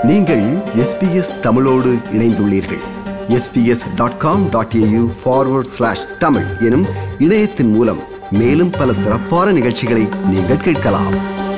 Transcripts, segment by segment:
நீங்கள் SBS தமிழோடு இணைந்துள்ளீர்கள். sbs.com.au/tamil எனும் இணையத்தின் மூலம் மேலும் பல சிறப்பான நிகழ்ச்சிகளை நீங்கள் கேட்கலாம்.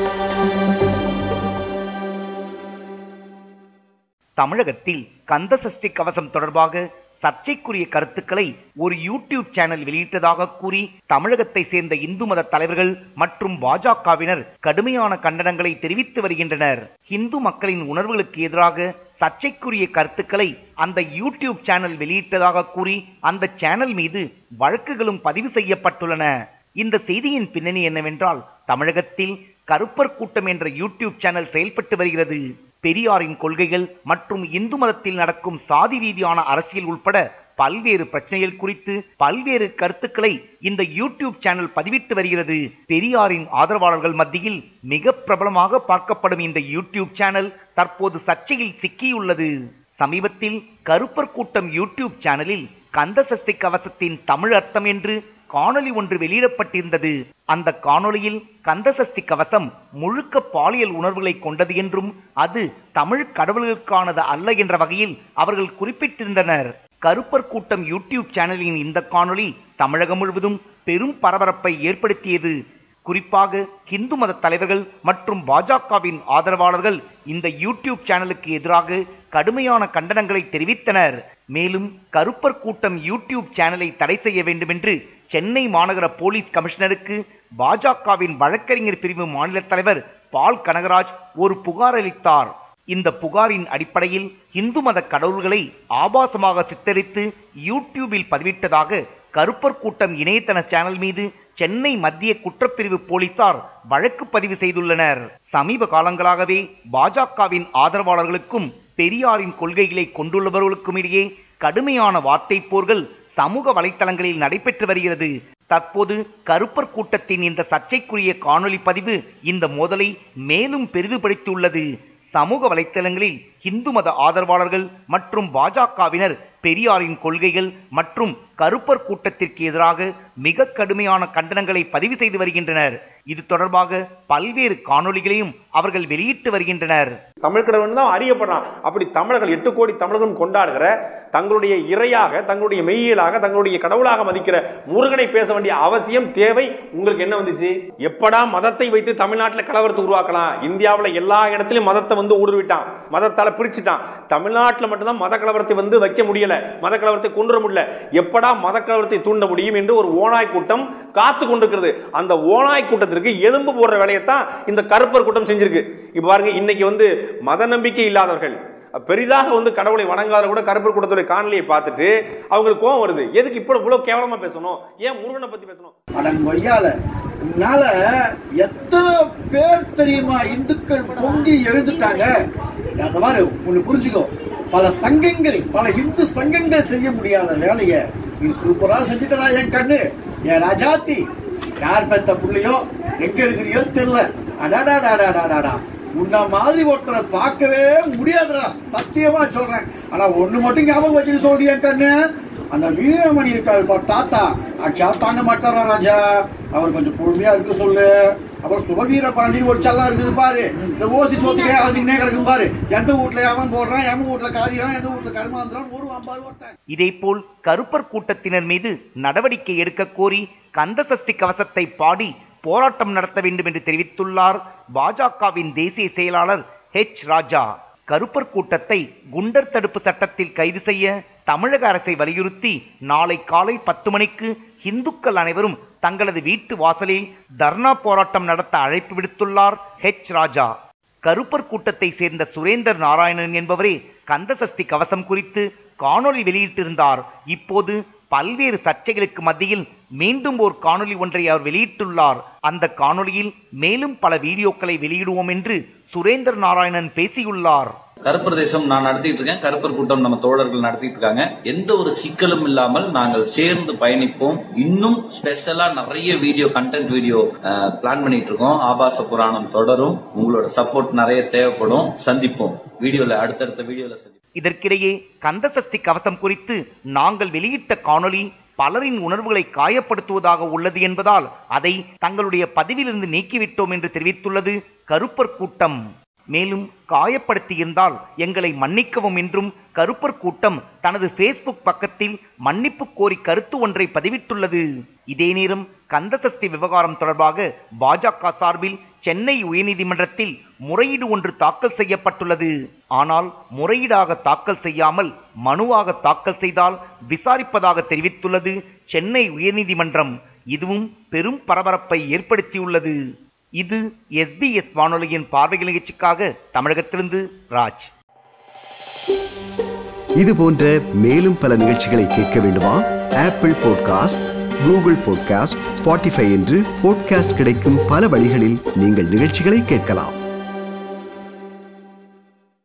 தமிழகத்தில் கந்தசஷ்டி கவசம் தொடர்பாக சர்ச்சைக்குரிய கருத்துக்களை ஒரு யூடியூப் சேனல் வெளியிட்டதாக கூறி தமிழகத்தை சேர்ந்த இந்து மத தலைவர்கள் மற்றும் பாஜகவினர் கடுமையான கண்டனங்களை தெரிவித்து வருகின்றனர். இந்து மக்களின் உணர்வுகளுக்கு எதிராக சர்ச்சைக்குரிய கருத்துக்களை அந்த யூடியூப் சேனல் வெளியிட்டதாக கூறி அந்த சேனல் மீது வழக்குகளும் பதிவு செய்யப்பட்டுள்ளன. இந்த செய்தியின் பின்னணி என்னவென்றால், தமிழகத்தில் கருப்பர் கூட்டம் என்ற யூடியூப் சேனல் செயல்பட்டு வருகிறது. பெரியாரின் கொள்கைகள் மற்றும் இந்து மதத்தில் நடக்கும் சாதி ரீதியான அரசியல் உட்பட பல்வேறு பிரச்சனைகள் குறித்து பல்வேறு கருத்துக்களை இந்த யூடியூப் சேனல் பதிவிட்டு வருகிறது. பெரியாரின் ஆதரவாளர்கள் மத்தியில் மிக பிரபலமாக பார்க்கப்படும் இந்த யூடியூப் சேனல் தற்போது சர்ச்சையில் சிக்கியுள்ளது. சமீபத்தில் கருப்பர் கூட்டம் யூடியூப் சேனலில் கந்தசஷ்டி கவசத்தின் தமிழ் அர்த்தம் என்று காணொலி ஒன்று வெளியிடப்பட்டிருந்தது. அந்த காணொலியில் கந்தசஷ்டி கவசம் முழுக்க பாலியல் உணர்வுகளை கொண்டது என்றும் அது தமிழ் கடவுள்களுக்கானது அல்ல என்ற வகையில் அவர்கள் குறிப்பிட்டிருந்தனர். கருப்பர் கூட்டம் யூடியூப் சேனலின் இந்த காணொலி தமிழகம் முழுவதும் பெரும் பரபரப்பை ஏற்படுத்தியது. குறிப்பாக இந்து மத தலைவர்கள் மற்றும் பாஜகவின் ஆதரவாளர்கள் இந்த யூடியூப் சேனலுக்கு எதிராக கடுமையான கண்டனங்களை தெரிவித்தனர். மேலும் கருப்பர் கூட்டம் யூடியூப் சேனலை தடை செய்ய வேண்டும் என்று சென்னை மாநகர போலீஸ் கமிஷனருக்கு பாஜகவின் வழக்கறிஞர் பிரிவு மாநில தலைவர் பால் கனகராஜ் ஒரு புகார் அளித்தார். இந்த புகாரின் அடிப்படையில் இந்து மத கடவுள்களை ஆபாசமாக சித்தரித்து யூடியூபில் பதிவிட்டதாக கருப்பர் கூட்டம் இணையதள சேனல் மீது சென்னை மத்திய குற்றப்பிரிவு போலீசார் வழக்கு பதிவு செய்துள்ளனர். சமீப காலங்களாகவே பாஜகவின் ஆதரவாளர்களுக்கும் பெரியாரின் கொள்கைகளை கொண்டுள்ளவர்களுக்கும் இடையே கடுமையான வார்த்தை போர்கள் சமூக வலைத்தளங்களில் நடைபெற்று வருகிறது. தற்போது கருப்பர் கூட்டத்தின் இந்த சர்ச்சைக்குரிய காணொலி பதிவு இந்த மோதலை மேலும் பெரிதுபடுத்தியுள்ளது. சமூக வலைத்தளங்களில் இந்து மத ஆதரவாளர்கள் மற்றும் பாஜகவினர் பெரியாரின் கொள்கைகள் மற்றும் கருப்பர் கூட்டத்திற்கு எதிராக மிக கடுமையான கண்டனங்களை பதிவு செய்து வருகின்றனர். இது தொடர்பாக பல்வேறு காணொலிகளையும் அவர்கள் வெளியிட்டு வருகின்றனர். தமிழ் கடவுள் தான் அறியப்படுறான். அப்படி தமிழர்கள் 8 கோடி தமிழர்களும் கொண்டாடுகிற தங்களுடைய இறையாக, தங்களுடைய மெய்யியலாக, தங்களுடைய கடவுளாக மதிக்கிற முருகனை பேச வேண்டிய அவசியம் தேவை உங்களுக்கு என்ன வந்துச்சு? எப்படா மதத்தை வைத்து தமிழ்நாட்டில் கலவரத்தை உருவாக்கலாம்? இந்தியாவில் எல்லா இடத்திலும் மதத்தை ஊடுருவிட்டான், மதத்தால பிரிச்சுட்டான். தமிழ்நாட்டில் மட்டும்தான் மத கலவரத்தை வைக்க முடியல, மத கலவரத்தை கொண்டு முடியல. எப்படா மத கலவரத்தை தூண்ட முடியும் என்று ஒரு ஓநாய் கூட்டம் காத்து கொண்டிருக்கிறது. அந்த ஓநாய் கூட்டத்திற்கு எலும்பு போடுற வேலையைத்தான் இந்த கருப்பர் கூட்டம் செஞ்சிருக்கு. இப்ப பாருங்க, இன்னைக்கு மத நம்பிக்கை இல்லாதவர்கள் பெரிதாக கடவுளை வணங்காத கூட கருப்பர் கூட்டத்துடைய காணொலியை பார்த்துட்டு அவங்களுக்கு கோபம் வருது. எதுக்கு இப்ப இவ்வளவு கேவலமா பேசணும்? ஏன் முருகனை பத்தி பேசணும்? உன்னால எத்தனை பேர் தெரியுமா இந்துக்கள் பொங்கி எழுந்துட்டாங்க? அந்த மாதிரி ஒண்ணு புரிஞ்சுக்கோ, பல சங்கங்கள், பல இந்து சங்கங்கள் செய்ய முடியாத வேலையை நீ சூப்பரா செஞ்சுட்டா. என் கண்ணு, என் ராஜாத்தி, யார் பெத்த புள்ளையோ எங்க இருக்கிறியோ தெரியல. அடாடாடாடாடாடா, உன்ன மாதிரி ஒருத்தரை பார்க்கவே முடியாதுடா, சத்தியமா சொல்றேன். ஆனா ஒண்ணு மட்டும் ஞாபகம் வச்சுக்க சொல்றேன் என் கண்ணு, அந்த வீரமணி இருக்காரு தாத்தா, அச்சா தாங்க மாட்டாரா ராஜா, அவர் கொஞ்சம் பொறுமையா இருக்க சொல்லு. அப்புறம் சுபவீர பாண்டியன் ஒரு சல்லாம் இருக்குது பாரு, இந்த ஓசி சோத்துக்கே அதுக்குன்னே கிடக்கும் பாரு. எந்த வீட்டுல அவன் போடுறான், எந்த வீட்டுல காரியம், எந்த வீட்டுல கர்மாந்திரம் ஒரு அம்பாரு ஒருத்தன். இதே போல் கருப்பர் கூட்டத்தினர் மீது நடவடிக்கை எடுக்க கோரி கந்தசஷ்டி கவசத்தை பாடி போராட்டம் நடத்த வேண்டும் என்று தெரிவித்துள்ளார் பாஜகவின் தேசிய செயலாளர் ஹெச் ராஜா. கருப்பர் கூட்டத்தை குண்டர் தடுப்பு சட்டத்தில் கைது செய்ய தமிழக அரசை வலியுறுத்தி நாளை காலை 10 மணிக்கு இந்துக்கள் அனைவரும் தங்களது வீட்டு வாசலில் தர்ணா போராட்டம் நடத்த அழைப்பு விடுத்துள்ளார் ஹெச் ராஜா. கருப்பர் கூட்டத்தை சேர்ந்த சுரேந்தர் நாராயணன் என்பவரே கந்தசஷ்டி கவசம் குறித்து காணொலி வெளியிட்டிருந்தார். இப்போது பல்வேறு சர்ச்சைகளுக்கு மத்தியில் மீண்டும் ஒரு காணொலி ஒன்றை அவர் வெளியிட்டுள்ளார். அந்த காணொலியில் மேலும் பல வீடியோக்களை வெளியிடுவோம் என்று சுரேந்தர் நாராயணன் பேசியுள்ளார். கருப்பர் தேசம் நான் நடத்திட்டு இருக்கேன், கருப்பர் கூட்டம் நம்ம தோழர்கள் நடத்திட்டு இருக்காங்க. எந்த ஒரு சிக்கலும் இல்லாமல் நாங்கள் சேர்ந்து பயணிப்போம். இன்னும் ஸ்பெஷலா நிறைய கண்டென்ட் வீடியோ பிளான் பண்ணிட்டு இருக்கோம். ஆபாச புராணம் தொடரும். உங்களோட சப்போர்ட் நிறைய தேவைப்படும். சந்திப்போம் அடுத்தடுத்த வீடியோல சந்திப்போம். இதற்கிடையே கந்தசஷ்டி கவசம் குறித்து நாங்கள் வெளியிட்ட காணொலி பலரின் உணர்வுகளை காயப்படுத்துவதாக உள்ளது என்பதால் அதை தங்களுடைய பதிவிலிருந்து நீக்கிவிட்டோம் என்று தெரிவித்துள்ளது கருப்பர் கூட்டம். மேலும் காயப்படுத்தியிருந்தால் எங்களை மன்னிக்கவும் என்றும் கருப்பர் கூட்டம் தனது ஃபேஸ்புக் பக்கத்தில் மன்னிப்பு கோரி கருத்து ஒன்றை பதிவிட்டுள்ளது. இதே நேரம் கந்தசஷ்டி விவகாரம் தொடர்பாக பாஜக சார்பில் சென்னை உயர்நீதிமன்றத்தில் முறையீடு ஒன்று தாக்கல் செய்யப்பட்டுள்ளது. ஆனால் முறையீடாக தாக்கல் செய்யாமல் மனுவாக தாக்கல் செய்தால் விசாரிப்பதாக தெரிவித்துள்ளது சென்னை உயர்நீதிமன்றம். இதுவும் பெரும் பரபரப்பை ஏற்படுத்தியுள்ளது. இது SBS வானொலியின் பார்வைகள் நிகழ்ச்சிக்காக தமிழகத்திலிருந்து ராஜ். இது போன்ற மேலும் பல நிகழ்ச்சிகளை கேட்க வேண்டுமா? Apple podcast, Google podcast, Spotify என்று பாட்காஸ்ட் கிடைக்கும் பல வழிகளில் நீங்கள் நிகழ்ச்சிகளை கேட்கலாம்.